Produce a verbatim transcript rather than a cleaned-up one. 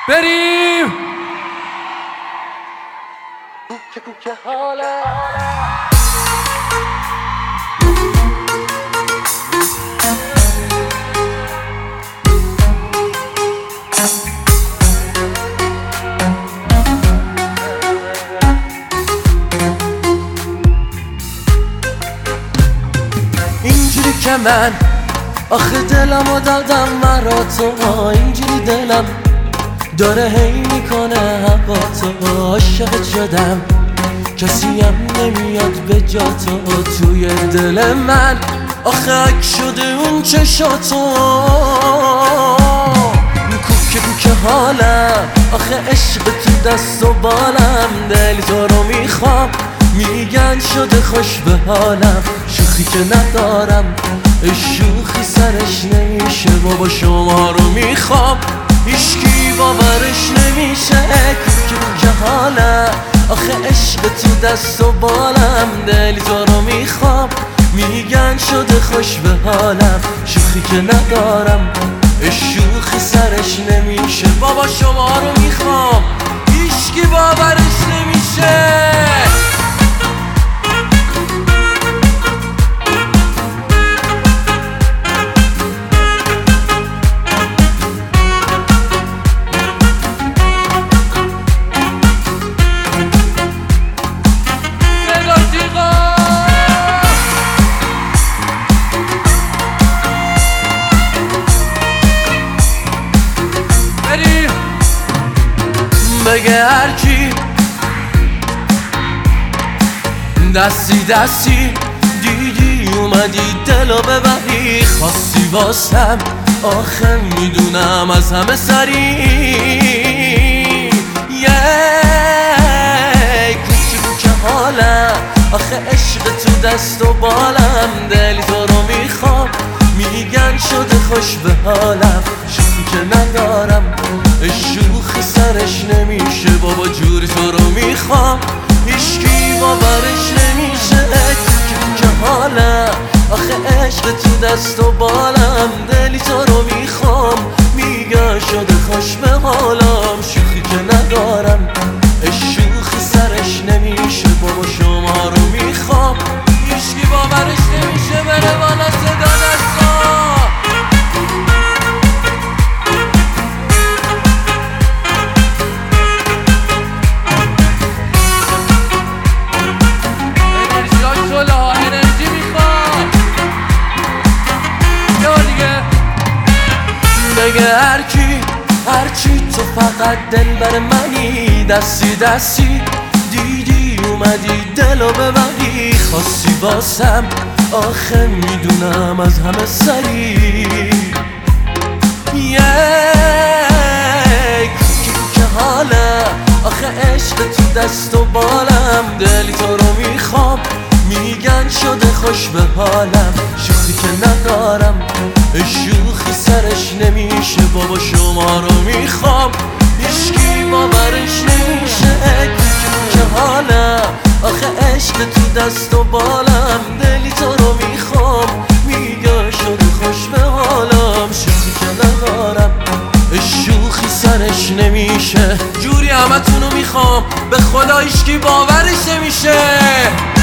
بریم. کوکه کوکه حاله اینجوری که من آخه دلمو دادم مرا تو، اینجوری دلم داره هی میکنه هوا تو. عاشقت شدم کسی هم نمیاد به جا تو، توی دل من آخه اک شده اون چشاتو. کوکه کوکه حالم آخه عشق تو دست و بالم، دل تو رو میخوام میگن شده خوش به حالم. شوخی که ندارم شوخی سرش نمیشه، بابا شما رو میخوام هیچکی باورش نمیشه. کوکه کوکه حالم آخه عشق تو دست و بالم، دل تو رو میخوام میگن شده خوش به حالم. شوخی که ندارم شوخی سرش نمیشه، بابا شما رو میخوام هیچکی باورش نمیشه. بگه هرکی دستی دستی دیدی اومدی دلو ببری، خواستی واسم آخه میدونم از همه سری. یه کوچه کوچه حالم آخه عشق تو دست و بالم، دل تو رو میخوام میگن شده خوش به حالم. شوخی که ندارم شوخی سرش نمیشه، بابا جوری تو رو میخوام هیچکی باورش نمیشه. کوکه کوکه حالم آخه عشق تو دست و بالم، دلی تو رو میخوام میگن شده خوش به حالم. شوخی که ندارم شوخی سرش نمیشه، بابا شما رو میخوام هیچکی باورش نمیشه. بره بالا صدا دستا بگه هرکی هرچی تو فقط دل بر منی، دستی دستی دیدی اومدی دلو ببری، خواستی واسم آخه میدونم از همه سری. یک کوکه کوکه حالم آخه عشق تو دست و بالم، دلی تو رو میخوام میگن شده خوش به حالم. شوخی که ندارم شوخی سرش نمیشه، بابا شما رو میخوام هیچکی باورش نمیشه. کوکه کوکه حالم آخه عشق تو دست و بالم، دلی تو رو میخوام میگن شده خوش به حالم. شوخی که ندارم شوخی سرش نمیشه، جوری همه تونو میخوام به خدا هیچکی باورش نمیشه.